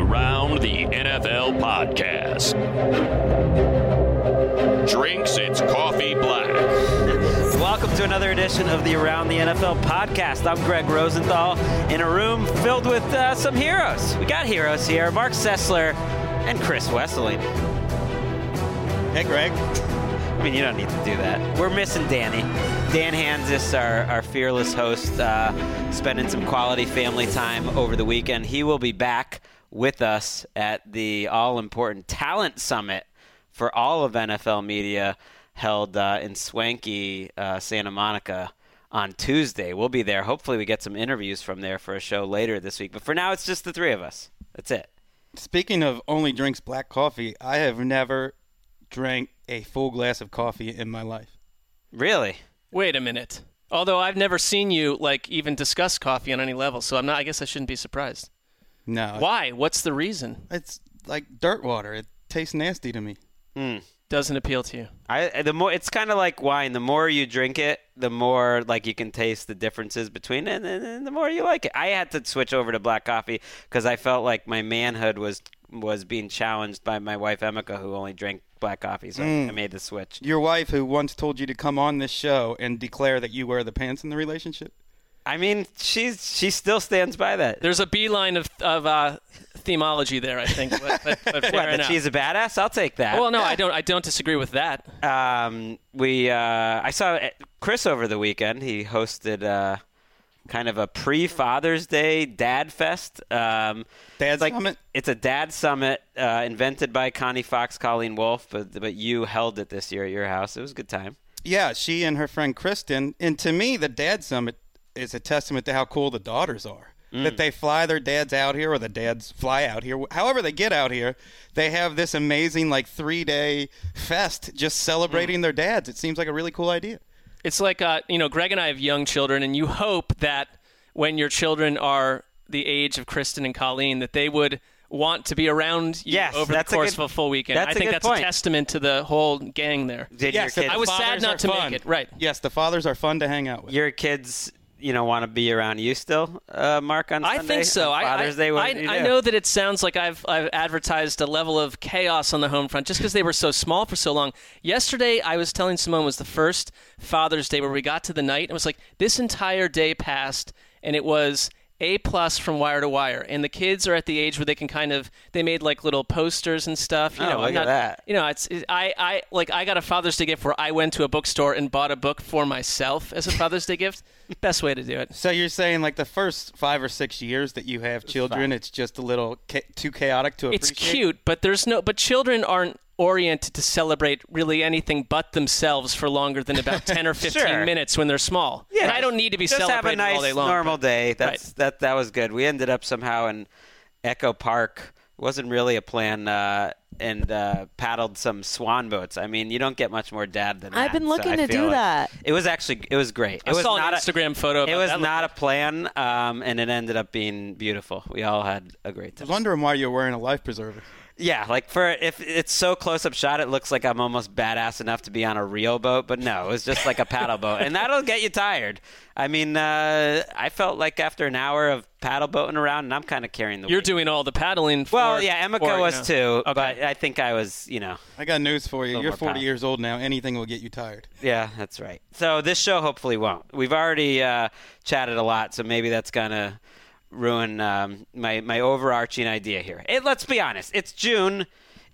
Around the NFL podcast. Drinks its coffee black. Welcome to another edition of the Around the NFL podcast. I'm Greg Rosenthal in a room filled with some heroes. We got heroes here, Mark Sessler and Chris Wesseling. Hey, Greg. I mean, you don't need to do that. We're missing Danny. Dan Hansis, our fearless host, spending some quality family time over the weekend. He will be back with us at the all-important Talent Summit for all of NFL media held in swanky Santa Monica on Tuesday. We'll be there. Hopefully we get some interviews from there for a show later this week. But for now, it's just the three of us. That's it. Speaking of only drinks black coffee, I have never drank a full glass of coffee in my life. Really? Wait a minute. Although I've never seen you even discuss coffee on any level, so I guess I shouldn't be surprised. No. Why? What's the reason? It's like dirt water. It tastes nasty to me. Doesn't appeal to you. It's kind of like wine. The more you drink it, the more you can taste the differences between it, and the more you like it. I had to switch over to black coffee because I felt like my manhood was being challenged by my wife Emeka, who only drank black coffee. So I made the switch. Your wife, who once told you to come on this show and declare that you wear the pants in the relationship? I mean, she still stands by that. There's a beeline of themology there, I think. But fair That enough. she's a badass? I'll take that. Well, no, I don't disagree with that. I saw Chris over the weekend. He hosted kind of a pre-Father's Day dad fest. Dad Summit? It's a dad summit invented by Connie Fox, Colleen Wolfe, but you held it this year at your house. It was a good time. Yeah, she and her friend Kristen. And to me, the Dad Summit is a testament to how cool the daughters are. That they fly their dads out here, or the dads fly out here. However they get out here, they have this amazing 3-day fest just celebrating their dads. It seems like a really cool idea. It's like, Greg and I have young children, and you hope that when your children are the age of Kristen and Colleen, that they would want to be around you over the course of a full weekend. I think that's a testament to the whole gang there. I was sad not to make it. Right. Yes, the fathers are fun to hang out with. Your kids, want to be around you still, Mark, on Sunday? I think so. Father's Day, I know that it sounds like I've advertised a level of chaos on the home front just because they were so small for so long. Yesterday, I was telling Simone, was the first Father's Day where we got to the night, and it was like this entire day passed, and it was A+ from wire to wire, and the kids are at the age where they can they made little posters and stuff. Look at that. I got a Father's Day gift where I went to a bookstore and bought a book for myself as a Father's Day gift. Best way to do it. So you're saying the first 5 or 6 years that you have children, it's just a little too chaotic to appreciate? It's cute, but but children aren't oriented to celebrate really anything but themselves for longer than about 10 or 15 minutes when they're small. Yeah, and I don't need to be just celebrating have a nice, all day long. Normal day. That was good. We ended up somehow in Echo Park. It wasn't really a plan, and paddled some swan boats. I mean, you don't get much more dad than that. I've been looking to do that. It was great. I saw an Instagram photo. It was not a plan, and it ended up being beautiful. We all had a great time. I was wondering why you're wearing a life preserver. Yeah, if it's so close-up shot, it looks like I'm almost badass enough to be on a real boat. But no, it was just like a paddle boat. And that'll get you tired. I mean, I felt like after an hour of paddle boating around, and I'm kind of carrying the weight. You're doing all the paddling. Well, yeah, Emeka was too. Okay. But I think I was, I got news for you. You're 40 years old now. Anything will get you tired. Yeah, that's right. So this show hopefully won't. We've already chatted a lot, so maybe that's going to ruin my overarching idea here. Let's be honest. It's June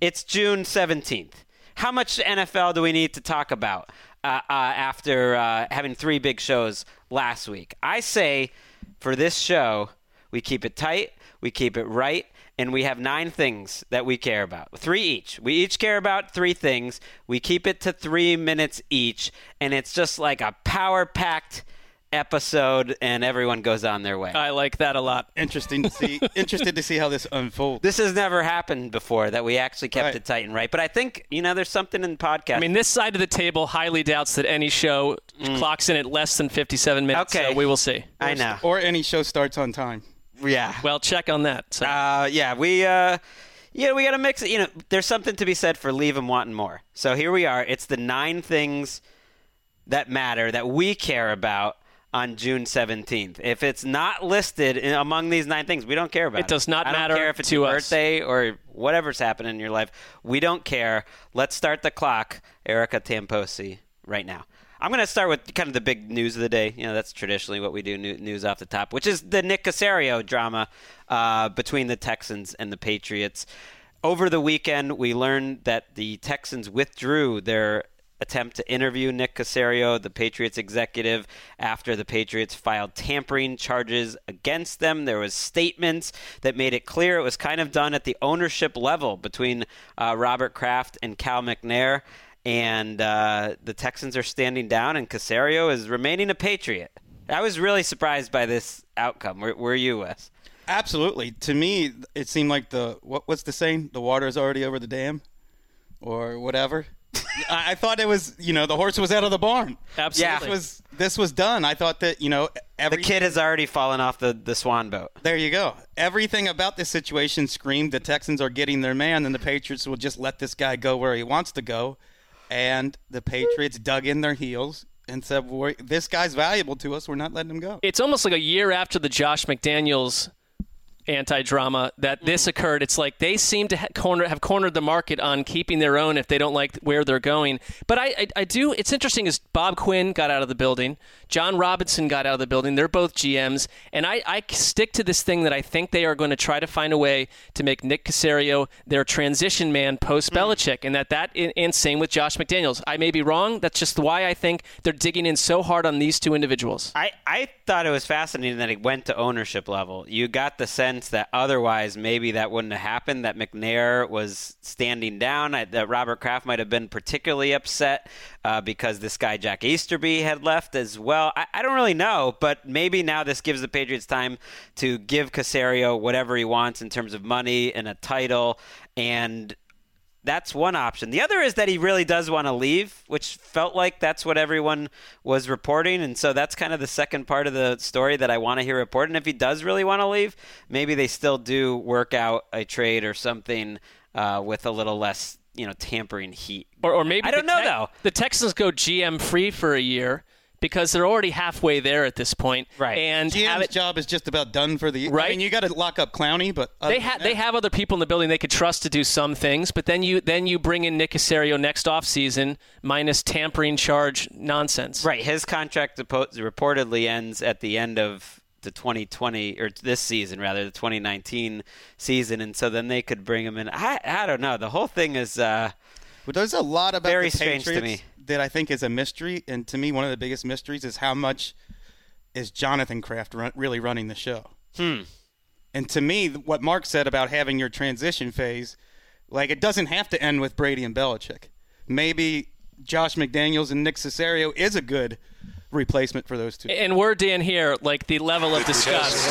17th. How much NFL do we need to talk about after having 3 big shows last week? I say for this show, we keep it tight, we keep it right, and we have 9 things that we care about. 3 each. We each care about 3 things. We keep it to 3 minutes each, and it's just like a power-packed episode, and everyone goes on their way. I like that a lot. Interested to see how this unfolds. This has never happened before, that we actually kept it tight and right. But I think, there's something in podcast. I mean, this side of the table highly doubts that any show clocks in at less than 57 minutes. Okay. So we will see. I know. Or any show starts on time. Yeah. Well, check on that. So. We got to mix it. There's something to be said for leave them wanting more. So here we are. It's the 9 things that matter, that we care about on June 17th. If it's not listed among these 9 things, we don't care about it. It does not matter. I matter don't care if it's to your us. birthday or whatever's happening in your life. We don't care. Let's start the clock, Erica Tamposi, right now. I'm going to start with kind of the big news of the day. That's traditionally what we do, news off the top, which is the Nick Caserio drama between the Texans and the Patriots. Over the weekend, we learned that the Texans withdrew their attempt to interview Nick Caserio, the Patriots executive, after the Patriots filed tampering charges against them. There was statements that made it clear it was kind of done at the ownership level between Robert Kraft and Cal McNair, and the Texans are standing down, and Caserio is remaining a Patriot. I was really surprised by this outcome. Were you, Wes? Absolutely. To me, it seemed like what's the saying? The water is already over the dam, or whatever. I thought it was, the horse was out of the barn. Absolutely. Yeah. This was done. I thought that, The kid has already fallen off the swan boat. There you go. Everything about this situation screamed the Texans are getting their man, and the Patriots will just let this guy go where he wants to go. And the Patriots dug in their heels and said, this guy's valuable to us. We're not letting him go. It's almost like a year after the Josh McDaniels anti-drama that this occurred. It's like they seem to have cornered the market on keeping their own if they don't like where they're going. But I do. It's interesting is Bob Quinn got out of the building. John Robinson got out of the building. They're both GMs. And I stick to this thing that I think they are going to try to find a way to make Nick Caserio their transition man post-Belichick. And same with Josh McDaniels. I may be wrong. That's just why I think they're digging in so hard on these two individuals. I thought it was fascinating that it went to ownership level. You got the sense that otherwise maybe that wouldn't have happened, that McNair was standing down, that Robert Kraft might have been particularly upset because this guy Jack Easterby had left as well. I don't really know, but maybe now this gives the Patriots time to give Caserio whatever he wants in terms of money and a title, and that's one option. The other is that he really does want to leave, which felt like that's what everyone was reporting. And so that's kind of the second part of the story that I want to hear reported. And if he does really want to leave, maybe they still do work out a trade or something with a little less, tampering heat. Or maybe I don't know, though. The Texans go GM free for a year because they're already halfway there at this point. Right. And GM's job is just about done for the year. Right. I mean, you got to lock up Clowney, but they have other people in the building they could trust to do some things, but then you bring in Nick Caserio next offseason minus tampering charge nonsense. Right. His contract reportedly ends at the end of the 2020 or this season, rather the 2019 season, and so then they could bring him in. I don't know. The whole thing is But there's a lot about very the strange Patriots to me. that I think is a mystery, and to me, one of the biggest mysteries is how much is Jonathan Kraft really running the show. And to me, what Mark said about having your transition phase, like it doesn't have to end with Brady and Belichick. Maybe Josh McDaniels and Nick Caserio is a good replacement for those two. And we're, Dan, here, like the level of disgust.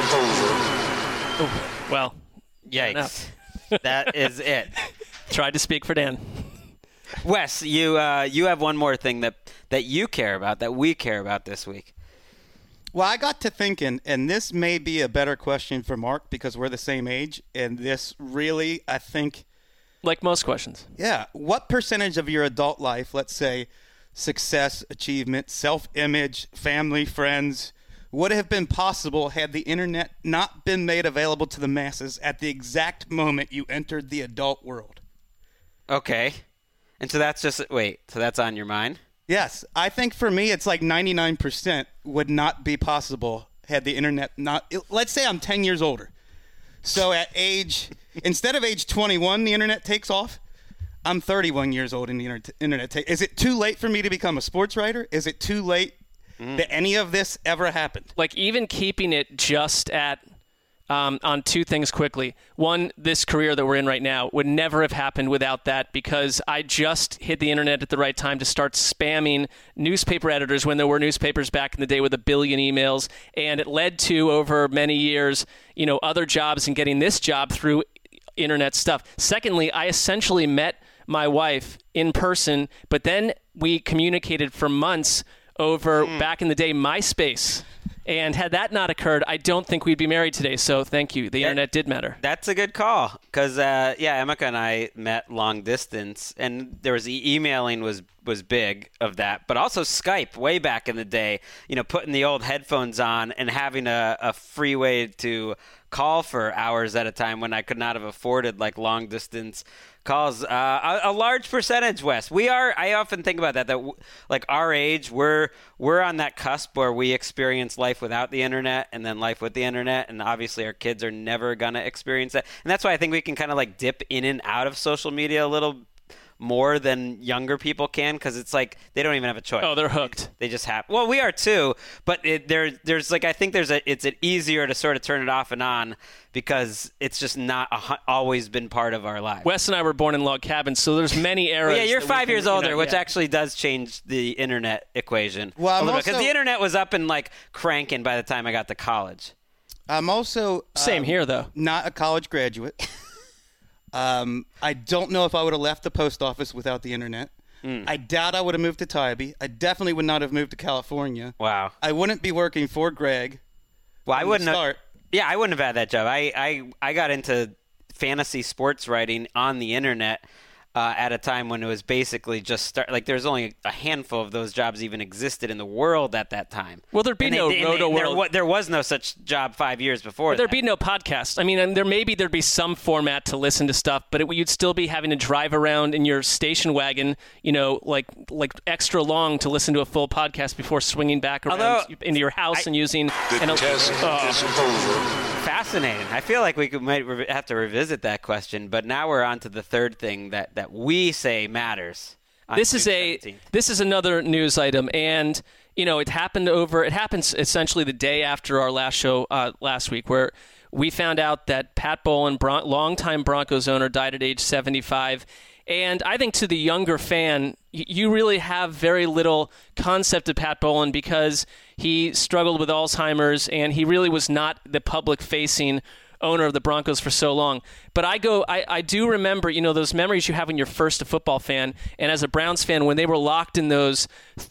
Well, yikes. That is it. Tried to speak for Dan. Wes, you have one more thing that you care about, that we care about this week. Well, I got to thinking, and this may be a better question for Mark because we're the same age, and this really, I think... Like most questions. Yeah. What percentage of your adult life, let's say success, achievement, self-image, family, friends, would have been possible had the internet not been made available to the masses at the exact moment you entered the adult world? Okay. And so that's so that's on your mind? Yes. I think for me, it's like 99% would not be possible had the internet not... Let's say I'm 10 years older. So instead of age 21, the internet takes off. I'm 31 years old and the internet takes... Is it too late for me to become a sports writer? Is it too late that any of this ever happened? Like even keeping it just at... on two things quickly. One, this career that we're in right now would never have happened without that because I just hit the internet at the right time to start spamming newspaper editors when there were newspapers back in the day with 1 billion emails. And it led to, over many years, other jobs and getting this job through internet stuff. Secondly, I essentially met my wife in person, but then we communicated for months over, back in the day, MySpace. And had that not occurred, I don't think we'd be married today. So thank you. The internet did matter. That's a good call because, Emeka and I met long distance, and there was emailing was was big of that, but also Skype way back in the day, putting the old headphones on and having a free way to call for hours at a time when I could not have afforded like long distance calls. A large percentage, Wes. I often think about that like our age, we're on that cusp where we experience life without the internet and then life with the internet, and obviously our kids are never going to experience that. And that's why I think we can kind of like dip in and out of social media a little more than younger people can, because it's like they don't even have a choice. Oh, they're hooked. They just have. Well, we are too, but there's like I think it's easier to sort of turn it off and on because it's just not always been part of our lives. Wes and I were born in log cabins, so there's many eras. Yeah, you're 5 years older, which actually does change the internet equation. Well, because the internet was up and like cranking by the time I got to college. I'm also same here though. Not a college graduate. I don't know if I would have left the post office without the internet. I doubt I would have moved to Tybee. I definitely would not have moved to California. Wow. I wouldn't be working for Greg. Well, I wouldn't have. Yeah, I wouldn't have had that job. I got into fantasy sports writing on the internet at a time when it was basically just there's only a handful of those jobs even existed in the world at that time. Well, there'd be no Roto-World. There was no such job 5 years before. There'd be no podcast. I mean, there'd be some format to listen to stuff, but you'd still be having to drive around in your station wagon, like extra long to listen to a full podcast before swinging back around into your house and using. The test is over. Fascinating. I feel like we might have to revisit that question, but now we're on to the third thing that we say matters. This is another news item, and it happened essentially the day after our last show last week, where we found out that Pat Bowlen, longtime Broncos owner, died at age 75. And I think to the younger fan, you really have very little concept of Pat Bowlen because he struggled with Alzheimer's and he really was not the public-facing owner of the Broncos for so long. But I do remember, those memories you have when you're first a football fan, and as a Browns fan, when they were locked in those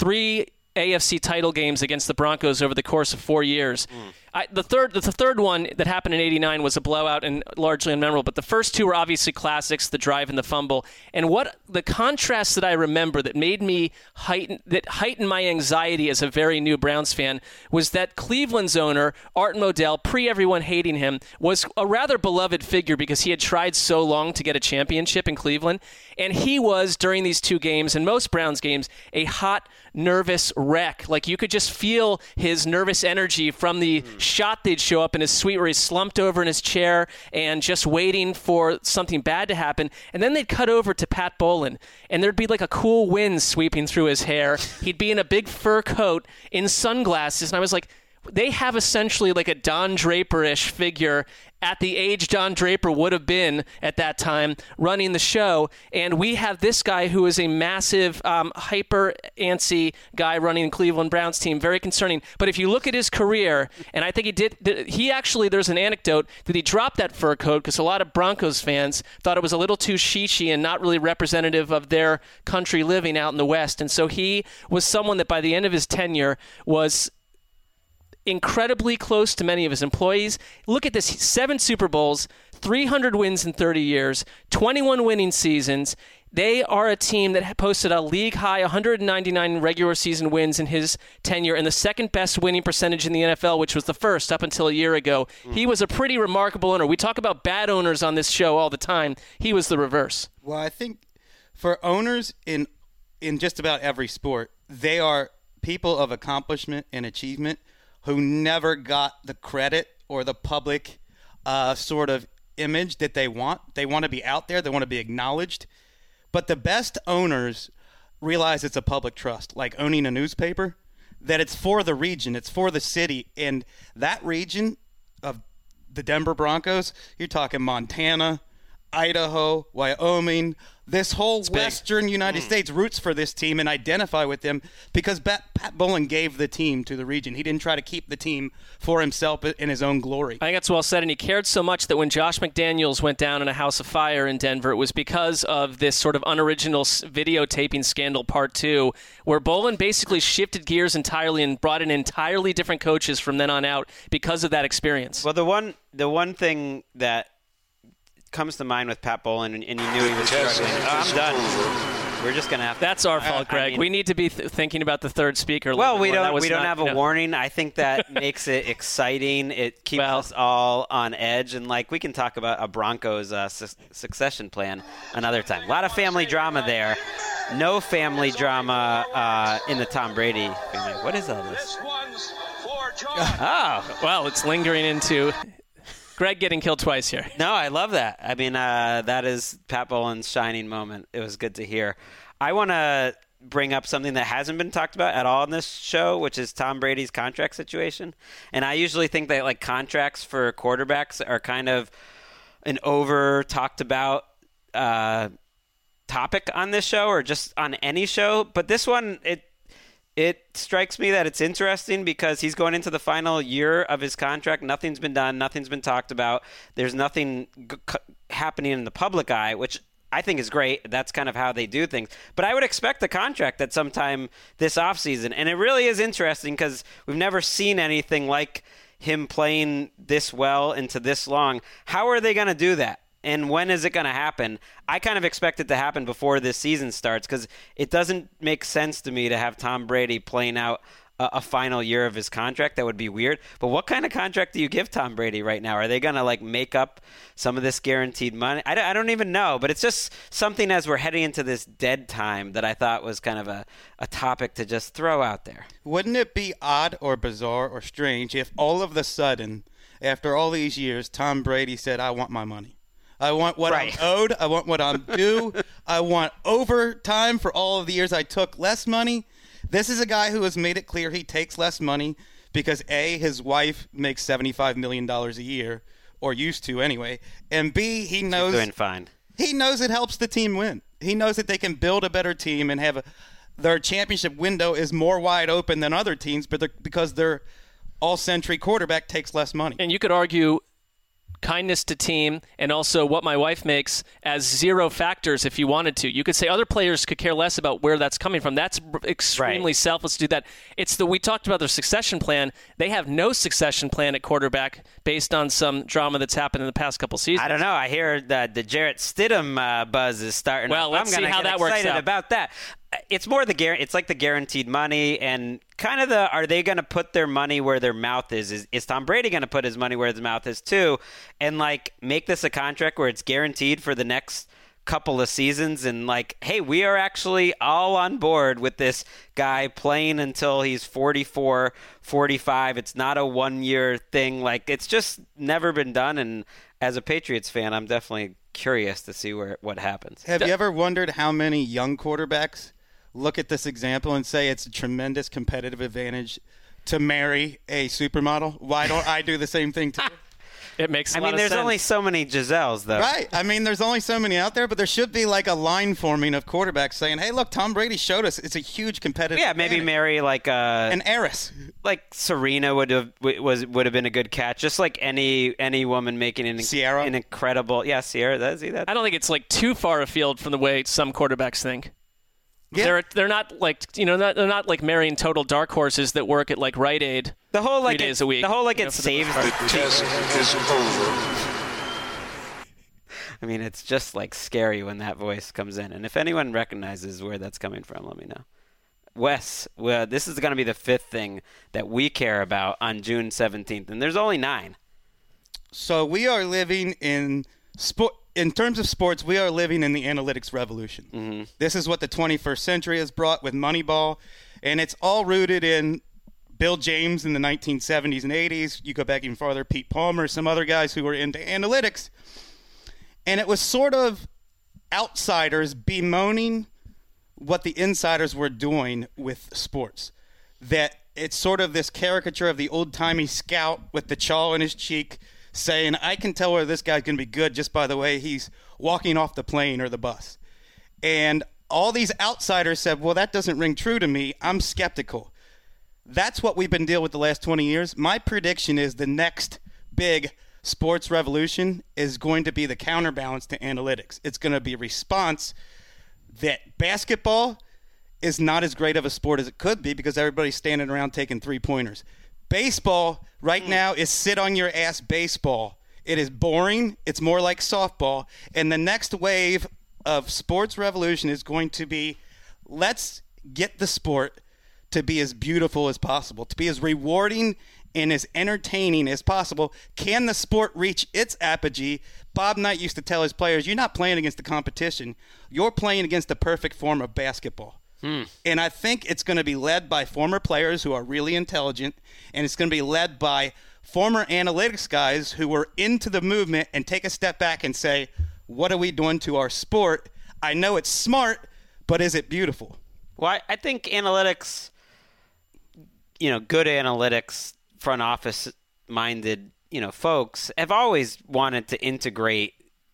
3 AFC title games against the Broncos over the course of 4 years. The third one that happened in '89 was a blowout and largely unmemorable, but the first two were obviously classics, the drive and the fumble. And what the contrast that I remember that made me heightened my anxiety as a very new Browns fan was that Cleveland's owner, Art Modell, pre-everyone hating him, was a rather beloved figure because he had tried so long to get a championship in Cleveland. And he was, during these 2 games, and most Browns games, a hot, nervous wreck. Like, you could just feel his nervous energy from the shot they'd show up in his suite where he's slumped over in his chair and just waiting for something bad to happen. And then they'd cut over to Pat Bowlen, and there'd be like a cool wind sweeping through his hair. He'd be in a big fur coat, in sunglasses, and I was like, they have essentially like a Don Draper-ish figure at the age Don Draper would have been at that time running the show. And we have this guy who is a massive, hyper antsy guy running the Cleveland Browns team. Very concerning. But if you look at his career, and I think there's an anecdote that he dropped that fur coat because a lot of Broncos fans thought it was a little too sheeshy and not really representative of their country living out in the West. And so he was someone that by the end of his tenure was incredibly close to many of his employees. Look at this, 7 Super Bowls, 300 wins in 30 years, 21 winning seasons. They are a team that posted a league-high 199 regular season wins in his tenure and the second best winning percentage in the NFL, which was the first up until a year ago. He was a pretty remarkable owner. We talk about bad owners on this show all the time. He was the reverse. Well, I think for owners in just about every sport, they are people of accomplishment and achievement who never got the credit or the public sort of image that they want. They want to be out there. They want to be acknowledged. But the best owners realize it's a public trust, like owning a newspaper, that it's for the region, it's for the city. And that region of the Denver Broncos, you're talking Montana, Idaho, Wyoming, this whole western United States roots for this team and identify with them because Pat Bowlen gave the team to the region. He didn't try to keep the team for himself in his own glory. I think that's well said, and he cared so much that when Josh McDaniels went down in a house of fire in Denver, it was because of this sort of unoriginal videotaping scandal part 2, where Bowlen basically shifted gears entirely and brought in entirely different coaches from then on out because of that experience. Well, the one thing that comes to mind with Pat Bowlen, and you knew he was struggling. I'm done. We're just going to have to. That's our fault, Greg. I mean, we need to be thinking about the third speaker. Well, we don't not, have a warning. I think that makes it exciting. It keeps us all on edge, and like we can talk about a Broncos succession plan another time. A lot of family drama there. No family drama in the Tom Brady family. What is all this? Oh, well, it's lingering into Greg getting killed twice here. No, I love that. I mean, that is Pat Bowlen's shining moment. It was good to hear. I want to bring up something that hasn't been talked about at all in this show, which is Tom Brady's contract situation. And I usually think that like contracts for quarterbacks are kind of an over talked about topic on this show or just on any show. But this one, it strikes me that it's interesting because he's going into the final year of his contract. Nothing's been done. Nothing's been talked about. There's nothing happening in the public eye, which I think is great. That's kind of how they do things. But I would expect the contract at some time this offseason. And it really is interesting because we've never seen anything like him playing this well into this long. How are they going to do that? And when is it going to happen? I kind of expect it to happen before this season starts because it doesn't make sense to me to have Tom Brady playing out a final year of his contract. That would be weird. But what kind of contract do you give Tom Brady right now? Are they going to like make up some of this guaranteed money? I don't even know. But it's just something as we're heading into this dead time that I thought was kind of a topic to just throw out there. Wouldn't it be odd or bizarre or strange if all of a sudden, after all these years, Tom Brady said, I want my money? I want what I'm owed. I want what I'm due. I want overtime for all of the years I took less money. This is a guy who has made it clear he takes less money because, A, his wife makes $75 million a year, or used to anyway, and B, he knows She's doing fine. He knows it helps the team win. He knows that they can build a better team and have their championship window is more wide open than other teams, but because their all-century quarterback takes less money. And you could argue kindness to team and also what my wife makes as zero factors if you wanted to. You could say other players could care less about where that's coming from. That's extremely selfless to do that. We talked about their succession plan. They have no succession plan at quarterback based on some drama that's happened in the past couple seasons. I don't know. I hear that the Jarrett Stidham buzz is starting. Well, let's see how that works out. I'm excited about that. It's more it's like the guaranteed money and kind of are they going to put their money where their mouth is? Is Tom Brady going to put his money where his mouth is too and like make this a contract where it's guaranteed for the next couple of seasons and like, hey, we are actually all on board with this guy playing until he's 44, 45. It's not a 1-year thing. Like it's just never been done. And as a Patriots fan, I'm definitely curious to see what happens. Have you ever wondered how many young quarterbacks look at this example and say it's a tremendous competitive advantage to marry a supermodel? Why don't I do the same thing too? It makes a lot of there's sense. only so many Giselles, though. Right. I mean, there's only so many out there, but there should be like a line forming of quarterbacks saying, hey, look, Tom Brady showed us it's a huge competitive advantage. Maybe marry like an heiress. Like Serena would have been a good catch, just like any woman making an incredible Sierra. That. I don't think it's like too far afield from the way some quarterbacks think. Yeah. They're not like they're not like marrying total dark horses that work at like Rite Aid the whole 3 days a week. The whole like it saves The test is over. I mean, it's just like scary when that voice comes in. And if anyone recognizes where that's coming from, let me know. Wes, this is going to be the 5th thing that we care about on June 17th, and there's only 9. So we are living in sport. In terms of sports, we are living in the analytics revolution. Mm-hmm. This is what the 21st century has brought with Moneyball, and it's all rooted in Bill James in the 1970s and 80s. You go back even farther, Pete Palmer, some other guys who were into analytics. And it was sort of outsiders bemoaning what the insiders were doing with sports. That it's sort of this caricature of the old-timey scout with the chaw in his cheek saying, I can tell whether this guy's going to be good just by the way he's walking off the plane or the bus. And all these outsiders said, well, that doesn't ring true to me. I'm skeptical. That's what we've been dealing with the last 20 years. My prediction is the next big sports revolution is going to be the counterbalance to analytics. It's going to be a response that basketball is not as great of a sport as it could be because everybody's standing around taking three-pointers. Baseball right now is sit-on-your-ass baseball. It is boring. It's more like softball. And the next wave of Sports Revolution is going to be, let's get the sport to be as beautiful as possible, to be as rewarding and as entertaining as possible. Can the sport reach its apogee? Bob Knight used to tell his players, you're not playing against the competition. You're playing against the perfect form of basketball. And I think it's going to be led by former players who are really intelligent, and it's going to be led by former analytics guys who were into the movement and take a step back and say, what are we doing to our sport? I know it's smart, but is it beautiful? Well, I think analytics, good analytics, front office minded, folks have always wanted to integrate,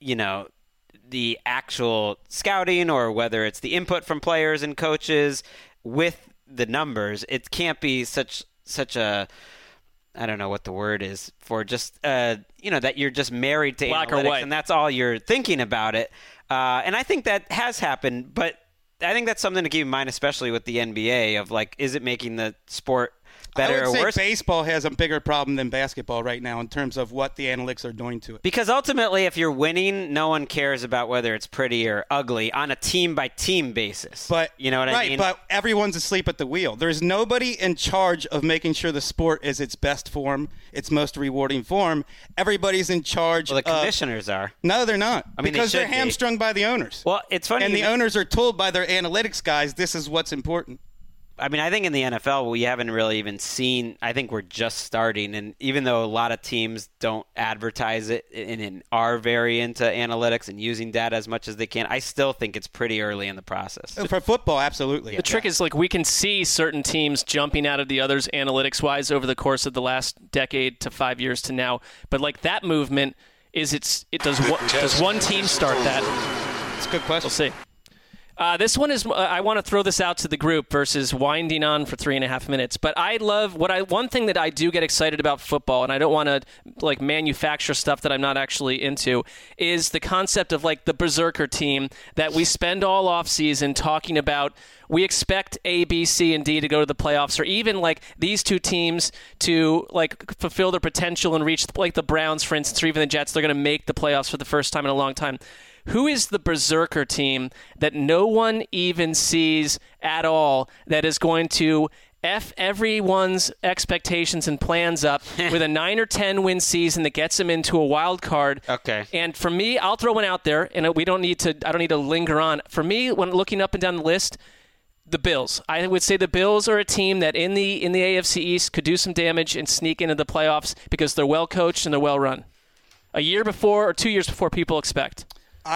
the actual scouting, or whether it's the input from players and coaches with the numbers. It can't be such a, I don't know what the word is for, just that you're just married to black analytics or white, and that's all you're thinking about it. And I think that has happened, but I think that's something to keep in mind, especially with the NBA, of is it making the sport better I would or say worse? Baseball has a bigger problem than basketball right now in terms of what the analytics are doing to it. Because ultimately, if you're winning, no one cares about whether it's pretty or ugly on a team-by-team basis. But you know what I mean? But everyone's asleep at the wheel. There's nobody in charge of making sure the sport is its best form, its most rewarding form. Everybody's in charge. Well, the commissioners are. No, they're not. I mean, because they they're should be. hamstrung by the owners. Well, it's funny. And the owners are told by their analytics guys, this is what's important. I mean, I think in the NFL, we haven't really even seen, I think we're just starting. And even though a lot of teams don't advertise it and are very into analytics and using data as much as they can, I still think it's pretty early in the process. For football, absolutely. The trick is we can see certain teams jumping out of the others analytics-wise over the course of the last decade to 5 years to now. But that movement, does one team start that? It's a good question. We'll see. This one is, I want to throw this out to the group versus winding on for 3.5 minutes. But I love one thing that I do get excited about football, and I don't want to manufacture stuff that I'm not actually into, is the concept of the berserker team that we spend all off season talking about. We expect A, B, C, and D to go to the playoffs, or even these two teams to fulfill their potential and reach the Browns, for instance, or even the Jets. They're going to make the playoffs for the first time in a long time. Who is the berserker team that no one even sees at all that is going to F everyone's expectations and plans up with a 9 or 10 win season that gets them into a wild card? Okay. And for me, I'll throw one out there, and I don't need to linger on. For me, when looking up and down the list, the Bills. I would say the Bills are a team that in the AFC East could do some damage and sneak into the playoffs because they're well coached and they're well run. A year before or 2 years before people expect.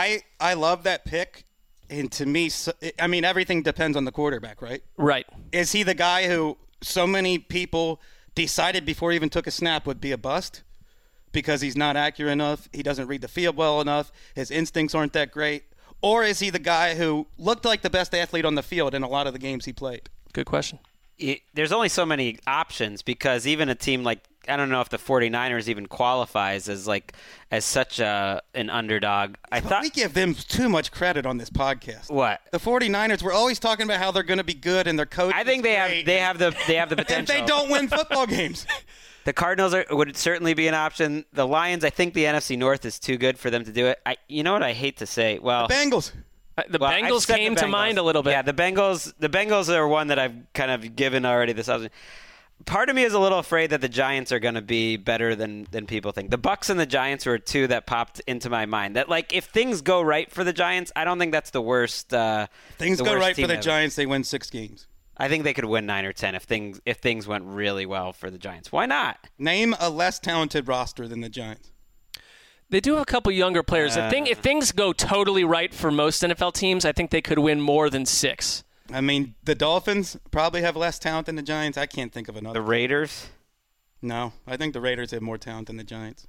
I love that pick, and to me, everything depends on the quarterback, right? Right. Is he the guy who so many people decided before he even took a snap would be a bust because he's not accurate enough, he doesn't read the field well enough, his instincts aren't that great? Or is he the guy who looked like the best athlete on the field in a lot of the games he played? Good question. There's only so many options because even a team I don't know if the 49ers even qualifies as such an underdog. We give them too much credit on this podcast. What? The 49ers, we're always talking about how they're going to be good and their coach. I think they have the potential. And they don't win football games. The Cardinals would certainly be an option. The Lions, I think the NFC North is too good for them to do it. You know what I hate to say? Well, the Bengals. Bengals came to mind a little bit. Yeah, the Bengals are one that I've kind of given already this option. Part of me is a little afraid that the Giants are going to be better than people think. The Bucs and the Giants were two that popped into my mind. That if things go right for the Giants, I don't think that's the worst. Things go right for the Giants, they win 6 games. I think they could win 9 or 10 if things went really well for the Giants. Why not? Name a less talented roster than the Giants. They do have a couple younger players. If things go totally right for most NFL teams, I think they could win more than 6. The Dolphins probably have less talent than the Giants. I can't think of another. The Raiders? No, I think the Raiders have more talent than the Giants.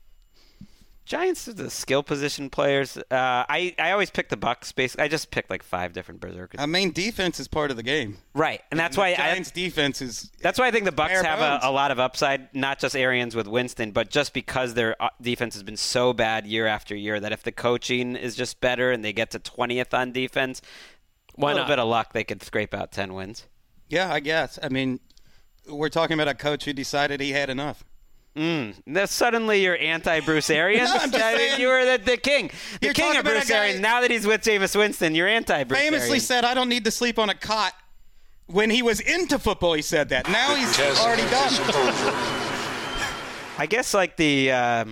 Giants are the skill position players. I always pick the Bucs. Basically, I just pick 5 different berserkers. Defense is part of the game. Right, and that's why Giants' defense is. That's why I think the Bucs have bones. a lot of upside. Not just Arians with Winston, but just because their defense has been so bad year after year that if the coaching is just better and they get to 20th on defense, a little bit of luck, they could scrape out 10 wins. Yeah, I guess. We're talking about a coach who decided he had enough. Now, suddenly you're anti-Bruce Arians. No, I'm just saying- you were the king. The You're king talking of about a Bruce guy- Arians. Now that he's with Jameis Winston, you're anti-Bruce Famously Arians. said, I don't need to sleep on a cot. When he was into football, he said that. Now he's Test already is done. over. I guess like the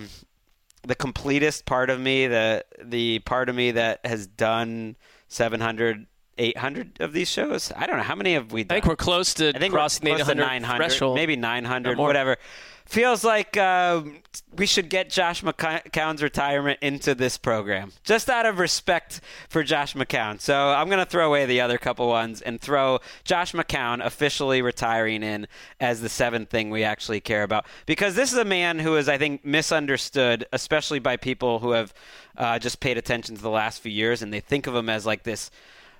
completest part of me, the part of me that has done 700, 800 of these shows. I don't know. How many have we done? I think we're close to crossing the close to 800 900, threshold. maybe 900, Not more. whatever. Feels like we should get Josh McCown's retirement into this program, just out of respect for Josh McCown. So I'm going to throw away the other couple ones and throw Josh McCown officially retiring in as the seventh thing we actually care about. Because this is a man who is, I think, misunderstood, especially by people who have just paid attention to the last few years, and they think of him as like this,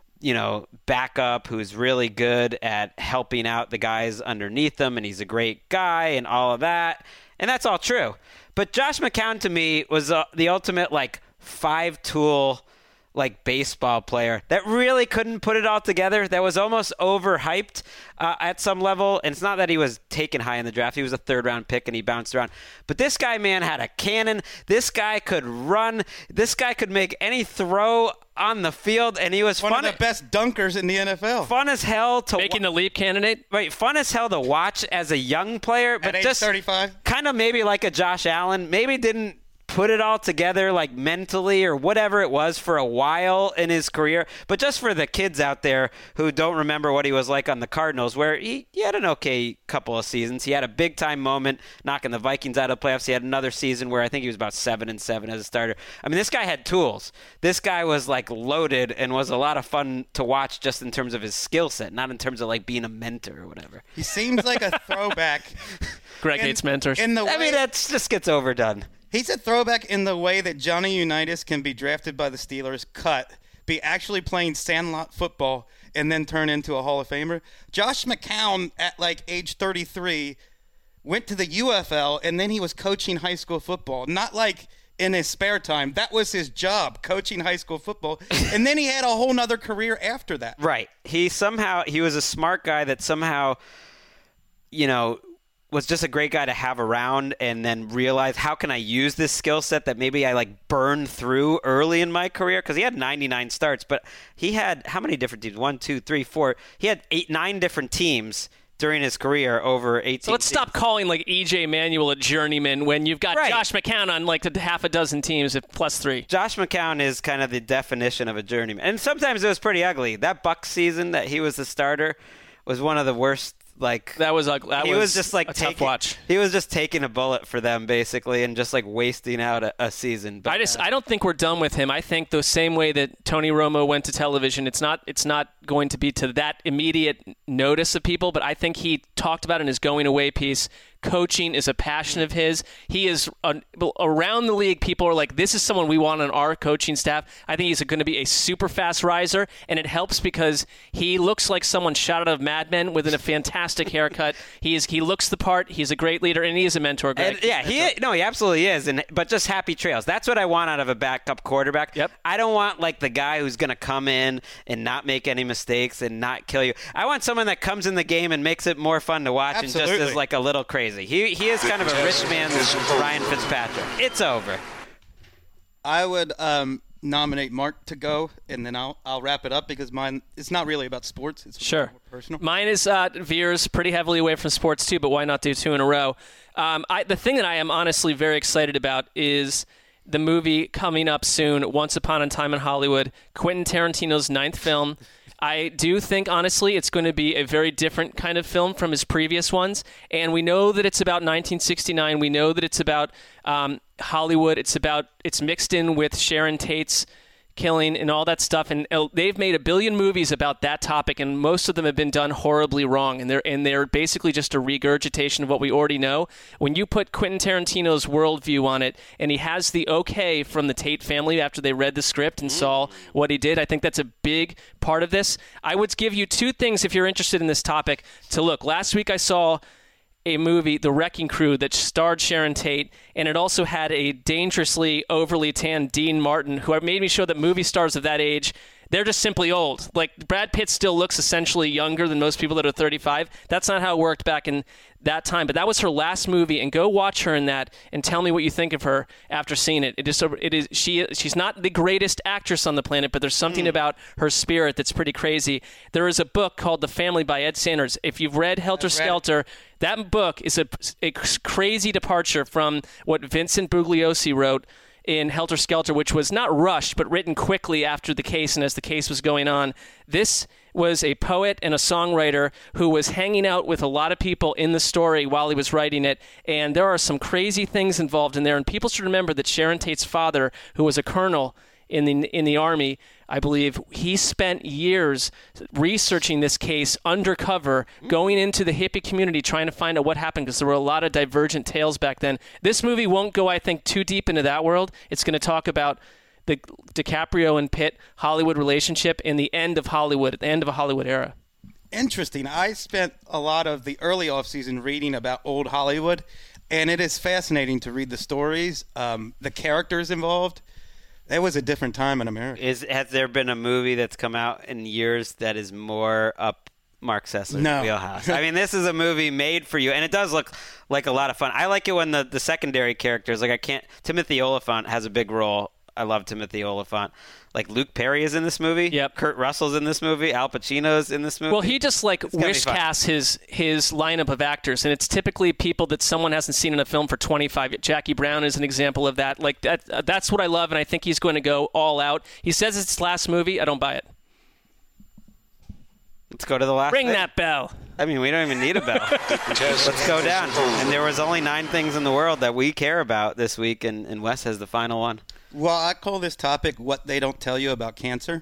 backup who's really good at helping out the guys underneath him, and he's a great guy and all of that. And that's all true. But Josh McCown to me was the ultimate five-tool baseball player that really couldn't put it all together, that was almost overhyped at some level. And it's not that he was taken high in the draft. He was a third-round pick, and he bounced around. But this guy, man, had a cannon. This guy could run. This guy could make any throw on the field, and he was One of the best dunkers in the NFL. fun as hell to Making the leap candidate? Right, fun as hell to watch as a young player, but At age just 35? kind of maybe like a Josh Allen, maybe didn't put it all together mentally or whatever it was for a while in his career. But just for the kids out there who don't remember what he was like on the Cardinals, where he had an okay couple of seasons. He had a big-time moment knocking the Vikings out of the playoffs. He had another season where I think he was about 7-7 as a starter. I mean, this guy had tools. This guy was loaded and was a lot of fun to watch just in terms of his skill set, not in terms of being a mentor or whatever. He seems like a throwback. Greg hates mentors. In the way, I mean, that just gets overdone. he's a throwback in the way that Johnny Unitas can be drafted by the Steelers, cut, be actually playing sandlot football, and then turn into a Hall of Famer. Josh McCown, at age 33, went to the UFL, and then he was coaching high school football. Not in his spare time. That was his job, coaching high school football. And then he had a whole nother career after that. Right. He was a smart guy that somehow, was just a great guy to have around, and then realize, how can I use this skill set that maybe I burned through early in my career? Because he had 99 starts, but he had how many different teams? 1, 2, 3, 4. He had 9 different teams during his career over 18 So let's stop calling E.J. Manuel a journeyman when you've got Right. Josh McCown on half a dozen teams at +3. Josh McCown is kind of the definition of a journeyman. And sometimes it was pretty ugly. That Bucs season that he was the starter was one of the worst. That was ugly. He was just a tough watch. He was just taking a bullet for them basically, and just wasting out a season. But I don't think we're done with him. I think the same way that Tony Romo went to television, it's not going to be to that immediate notice of people, but I think he talked about in his going away piece, coaching is a passion of his. He is around the league. People are like, this is someone we want on our coaching staff. I think he's going to be a super fast riser, and it helps because he looks like someone shot out of Mad Men with a fantastic haircut. He looks the part. He's a great leader, and he is a mentor. Greg. He absolutely is. But just happy trails. That's what I want out of a backup quarterback. Yep. I don't want the guy who's going to come in and not make any mistakes and not kill you. I want someone that comes in the game and makes it more fun to watch. Absolutely. And just is a little crazy. He is kind of a rich man's Ryan Fitzpatrick. It's over. I would nominate Mark to go, and then I'll wrap it up because mine it's not really about sports. It's Sure. more personal. Mine is veers pretty heavily away from sports too, but why not do 2 in a row? The thing that I am honestly very excited about is the movie coming up soon, Once Upon a Time in Hollywood, Quentin Tarantino's 9th film. I do think, honestly, it's going to be a very different kind of film from his previous ones. And we know that it's about 1969. We know that it's about Hollywood. It's mixed in with Sharon Tate's killing and all that stuff. And they've made a billion movies about that topic, and most of them have been done horribly wrong. And they're basically just a regurgitation of what we already know. When you put Quentin Tarantino's worldview on it, and he has the okay from the Tate family after they read the script and saw what he did, I think that's a big part of this. I would give you 2 things if you're interested in this topic to look. Last week I saw a movie, The Wrecking Crew, that starred Sharon Tate, and it also had a dangerously overly tanned Dean Martin, who made me show that movie stars of that age, They're just simply old. Like, Brad Pitt still looks essentially younger than most people that are 35. That's not how it worked back in that time. But that was her last movie, and go watch her in that and tell me what you think of her after seeing it. She's not the greatest actress on the planet, but there's something about her spirit that's pretty crazy. There is a book called The Family by Ed Sanders. If you've read Helter Skelter, that book is a crazy departure from what Vincent Bugliosi wrote in Helter Skelter, which was not rushed, but written quickly after the case and as the case was going on. This was a poet and a songwriter who was hanging out with a lot of people in the story while he was writing it, and there are some crazy things involved in there. And people should remember that Sharon Tate's father, who was a colonel in the Army, I believe, he spent years researching this case undercover, going into the hippie community, trying to find out what happened, because there were a lot of divergent tales back then. This movie won't go, I think, too deep into that world. It's going to talk about the DiCaprio and Pitt Hollywood relationship and the end of Hollywood, at the end of a Hollywood era. Interesting. I spent a lot of the early off-season reading about old Hollywood, and it is fascinating to read the stories, the characters involved. It was a different time in America. Has there been a movie that's come out in years that is more up Mark Sessler's wheelhouse? I mean, this is a movie made for you, and it does look like a lot of fun. I like it when the secondary characters, Timothy Olyphant has a big role. I love Timothy Olyphant. Like, Luke Perry is in this movie. Yep. Kurt Russell's in this movie. Al Pacino's in this movie. Well, he just wish casts his lineup of actors, and it's typically people that someone hasn't seen in a film for 25 years. Jackie Brown is an example of that. Like, that's what I love, and I think he's going to go all out. He says it's his last movie. I don't buy it. Let's go to the last Ring thing. that bell. I mean, we don't even need a bell. Let's go down. And there was only 9 things in the world that we care about this week, and Wes has the final one. Well, I call this topic What They Don't Tell You About Cancer.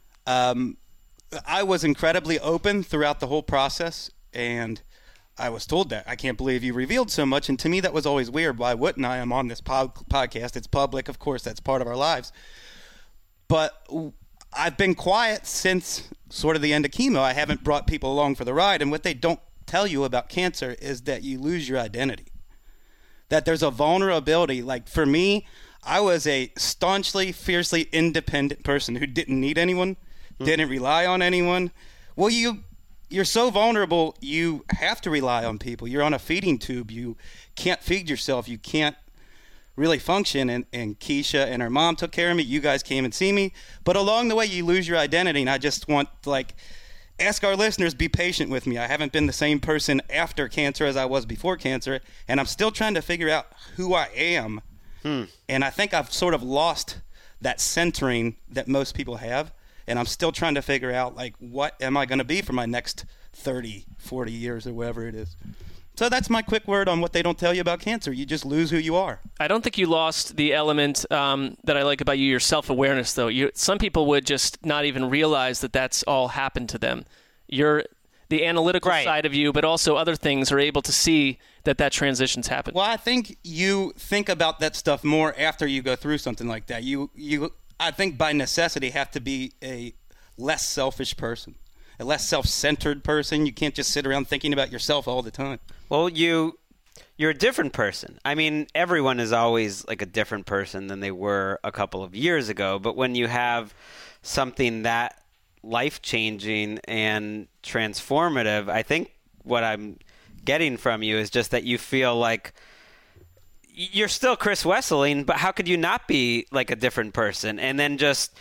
I was incredibly open throughout the whole process, and I was told that. I can't believe you revealed so much, and to me that was always weird. Why wouldn't I? I'm on this podcast. It's public. Of course, that's part of our lives. But I've been quiet since sort of the end of chemo. I haven't brought people along for the ride, and what they don't tell you about cancer is that you lose your identity, that there's a vulnerability. Like, for me, I was a staunchly, fiercely independent person who didn't need anyone, didn't rely on anyone. Well, you're so vulnerable, you have to rely on people. You're on a feeding tube. You can't feed yourself. You can't really function. And Keisha and her mom took care of me. You guys came and see me. But along the way, you lose your identity. And I just want, ask our listeners, be patient with me. I haven't been the same person after cancer as I was before cancer. And I'm still trying to figure out who I am. And I think I've sort of lost that centering that most people have. And I'm still trying to figure out, what am I going to be for my next 30, 40 years or whatever it is. So that's my quick word on what they don't tell you about cancer. You just lose who you are. I don't think you lost the element that I like about you, your self-awareness, though. Some people would just not even realize that that's all happened to them. You're the analytical side of you, but also other things are able to see that transition's happened. Well, I think you think about that stuff more after you go through something like that. You I think by necessity have to be a less selfish person, a less self-centered person. You can't just sit around thinking about yourself all the time. Well, you're a different person. I mean, everyone is always a different person than they were a couple of years ago. But when you have something that life-changing and transformative, I think what I'm getting from you is just that you feel like you're still Chris Wesseling, but how could you not be a different person? And then just,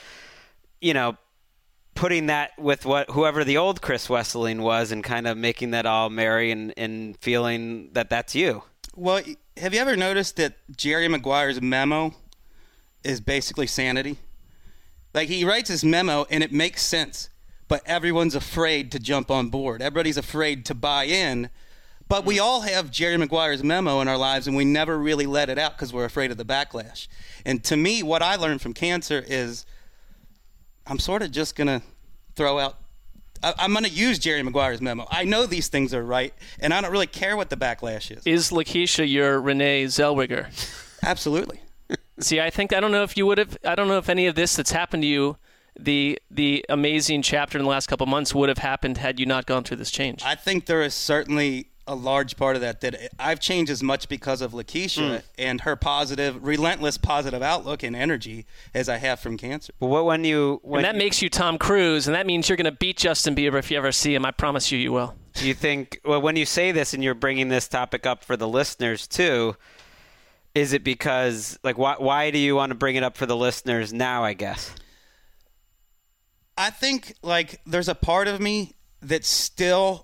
putting that with whoever the old Chris Wesseling was and kind of making that all merry and feeling that that's you. Well, have you ever noticed that Jerry Maguire's memo is basically sanity? He writes his memo and it makes sense, but everyone's afraid to jump on board. Everybody's afraid to buy in. But we all have Jerry Maguire's memo in our lives, and we never really let it out because we're afraid of the backlash. And to me, what I learned from cancer is I'm sort of just going to throw out – I'm going to use Jerry Maguire's memo. I know these things are right, and I don't really care what the backlash is. Is Lakeisha your Renee Zellweger? Absolutely. See, I don't know if you would have – I don't know if any of this that's happened to you, the amazing chapter in the last couple of months would have happened had you not gone through this change. I think there is certainly – a large part of that I've changed as much because of Lakeisha and her relentless positive outlook and energy as I have from cancer. Well, when and that makes you Tom Cruise, and that means you're going to beat Justin Bieber if you ever see him. I promise you will. Do you think, well, when you say this and you're bringing this topic up for the listeners too, is it because, like, why do you want to bring it up for the listeners now, I guess? I think, like, there's a part of me that's still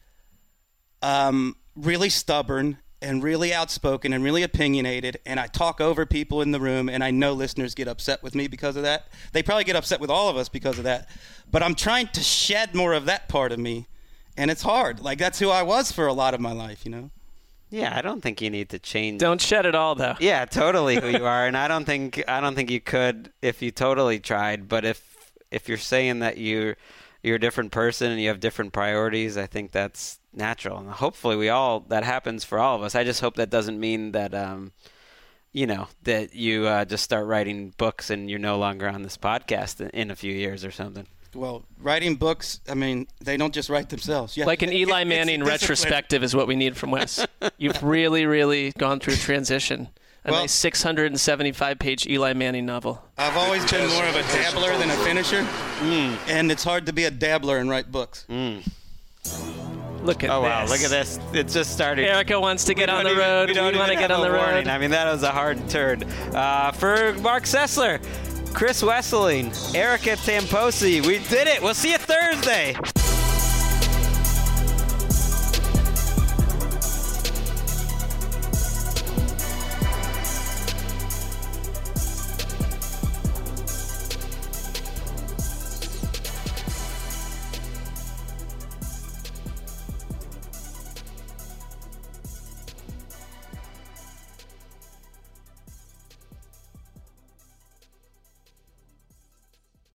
really stubborn and really outspoken and really opinionated, and I talk over people in the room, and I know listeners get upset with me because of that. They probably get upset with all of us because of that. But I'm trying to shed more of that part of me, and it's hard. Like, that's who I was for a lot of my life, you know? Yeah, I don't think you need to change. Don't shed it all, though. Yeah, totally who you are, and I don't think you could if you totally tried. But if you're saying that you're a different person and you have different priorities, I think that's natural, and hopefully that happens for all of us. I just hope that doesn't mean that that you just start writing books and you're no longer on this podcast in a few years or something. Well, writing books, I mean, they don't just write themselves. Yeah. Like an Eli Manning retrospective is what we need from Wes. You've really, really gone through a transition. Nice 675-page Eli Manning novel. I've always been more of a dabbler than a finisher, and it's hard to be a dabbler and write books. Look at this. Oh, wow. Look at this. It just started. Erica wants to get on the road. We want to get on the road. I mean, that was a hard turn. For Mark Sessler, Chris Wesseling, Erica Tamposi, we did it. We'll see you Thursday.